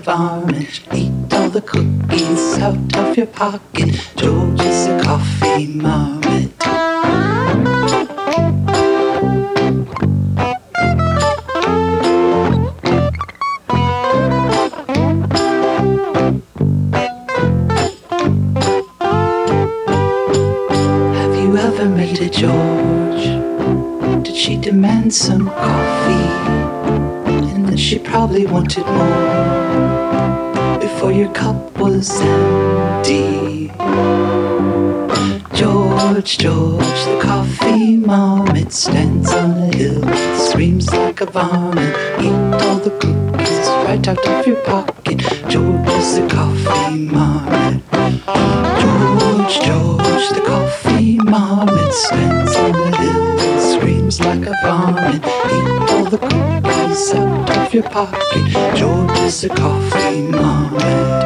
varmint. Eat all the cookies out of your pocket. George is a coffee marmot. Have you ever made a George? Did she demand some coffee? And then she probably wanted more before your cup was empty. George, George, the coffee marmot stands on a hill, screams like a varmint. Eat all the cookies right out of your pocket. George is the coffee marmot. George, George, the coffee marmot stands on the hill, screams like a varmint. Eat all the cookies out of your pocket. George is the coffee marmot.